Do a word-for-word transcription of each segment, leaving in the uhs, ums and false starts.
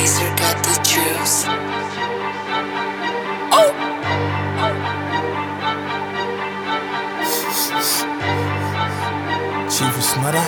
Razor got the juice. Oh! Chief of Smother?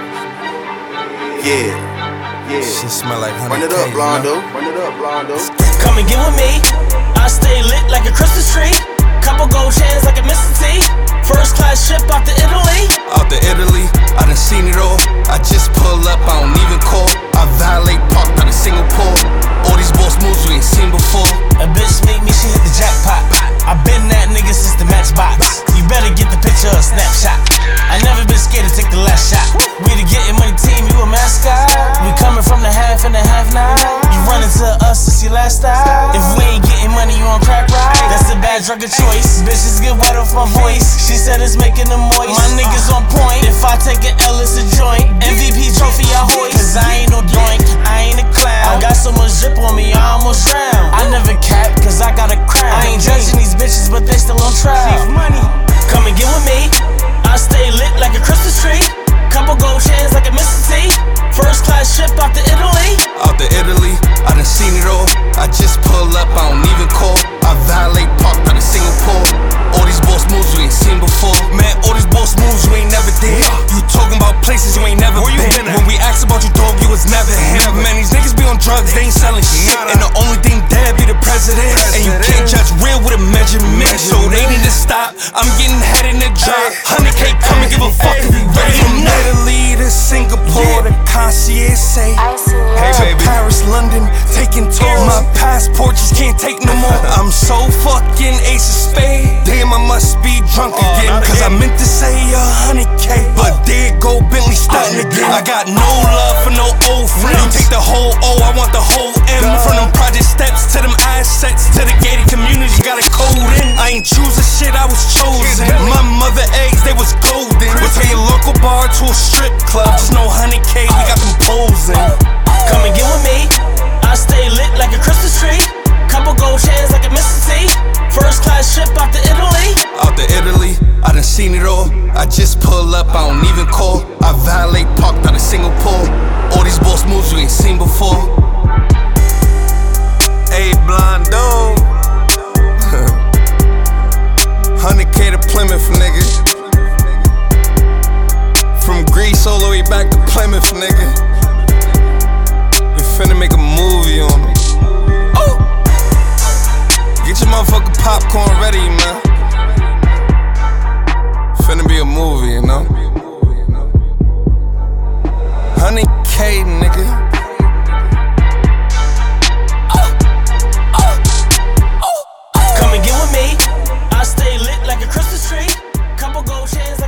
Yeah, yeah. Shit smell like honey. Run it up, Blondo. Run it up, Blondo. Come and get with me. I stay lit like a Christmas tree. Couple gold chains like a Mister T. First class ship out to Italy. Out to Italy, I done seen it all. I just pull up, I don't even call. I valet parked out of Singapore. All these boss moves we ain't seen before. A bitch meet me, she hit the jackpot. I been that nigga since the matchbox. You better get the picture or snapshot. I never been scared to take the last shot. We the getting money team, you a mascot. We coming from the half and the half now. You running to us since your last style. If we ain't getting money, you on crack ride. That's a bad drug of choice. Bitches get wet off my voice. She said it's making them moist. My niggas on point. If I take an L, it's a joint. M V P trophy I hoist. Cause I ain't no doink, I ain't a clown. I got so much drip on me, I almost drown. I never cap, cause I got a crown. I ain't judging these bitches, but they still on trial. Money. Come and get with me. I stay lit like a Christmas tree. Couple gold chains like a Mister T. First class ship out to Italy. Out to Italy, I done seen it all. I just pull up, I don't even call. I valet parked out of Singapore. All these boss moves we ain't seen before. Man, all these boss moves you ain't never did. You talking about places you ain't never been. been When we asked about you, dog, you was never here. Man, these niggas be on drugs, they ain't selling shit. And the only thing dead be the president. And you can't judge real with a measurement. So they need to stop, I'm getting head in the drop. one hundred K, come and give a fuck if you ready. From Italy to Singapore, the concierge say, hey baby, Paris, London, taking tours. My passport just can't take no more. I'm so fucking ace of spades. Damn, I must be drunk again. Cause I meant to say a hundred K, but there go Bentley starting again. I got no love for no old friends. You take the whole O, I want the whole M. From them project steps to them assets to the gated communities, you got a code in. I ain't choosing shit, I was chosen. My mother eggs, they was golden. We'll take your local bar to a strip club. Just no one hundred K, we got them posing. Come and get with me. I stay lit like a Christmas tree. Couple gold chains like a Mister T. First class ship out to Italy. Out to Italy, I done seen it all. I just pull up, I don't even call. I valet parked out of Singapore. All these boss moves you ain't seen before. Hey, Blondo. one hundred K to Plymouth, nigga. From Greece all the way back to Plymouth, nigga. We finna make a movie on me. Oh! Get your motherfucking popcorn ready, man. Finna be a movie, you know? one hundred K, nigga. Come and get with me. I stay lit like a Christmas tree. Couple gold chains like